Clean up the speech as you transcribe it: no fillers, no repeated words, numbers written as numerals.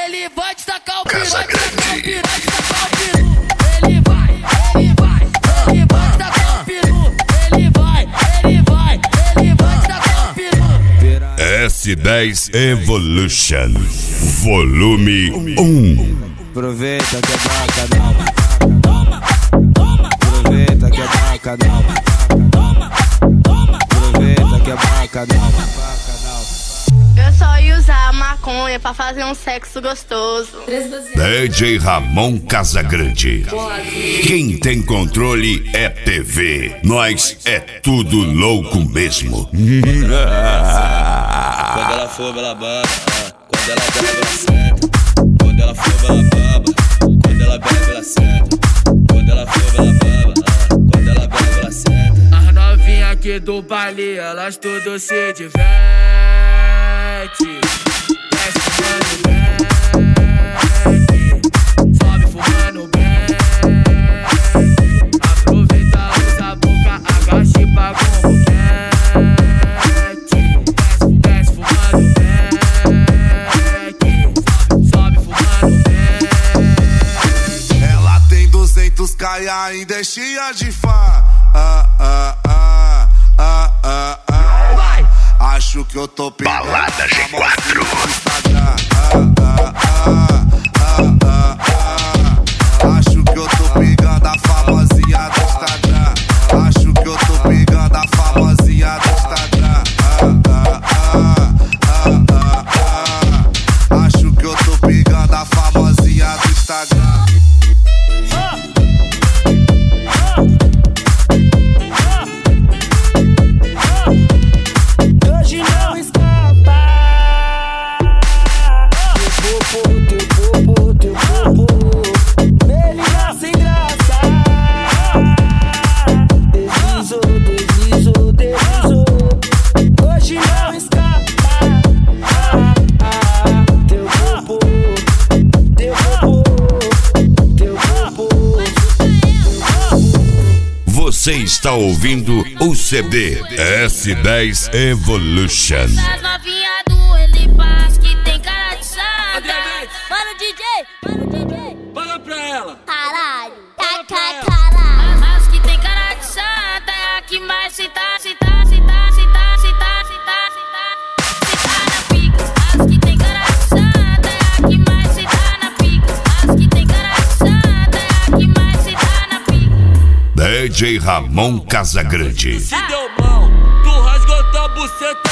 Ele vai destacar o piru, vai destacar o piru, vai destacar o piru. S10 Evolution Volume 1. Aproveita que é bacana. Aproveita que é bacana. Aproveita que é bacana. Eu só ia usar a maconha pra fazer um sexo gostoso. DJ Ramon Casagrande. Quem tem controle é TV. Nós é tudo louco mesmo. Quando ela for, ela baba. Quando ela bebe, ela senta. Quando ela for, ela baba. Quando ela bebe, ela senta. Quando ela for, ela baba. Quando ela bebe, ela senta. As novinhas aqui do baile, elas tudo se diverte. Desce fumando bem, sobe fumando bem. Aproveita, usa a boca, agacha e paga um boquete. Desce fumando bem, sobe fumando bem. Ela tem 200k e ainda é cheia de fã. Acho que eu tô pegando Balada G4. Acho que eu tô pegando a famosinha do Instagram. Acho que eu tô pegando a famosinha do Instagram. Acho que eu tô pegando a famosinha do Instagram. Você está ouvindo o CD S10 Evolution. As novinhas do Elipas que tem cara de santa. Mano DJ, Fala pra ela. caralho, caralho. As que tem cara de santa é a que mais se tá na pica. As que tem cara de santa é a que mais se tá na pica. As que tem cara de santa é a que mais se tá na pica. DJ Ramon Casagrande. Se deu mal, tu rasgou tua buceta.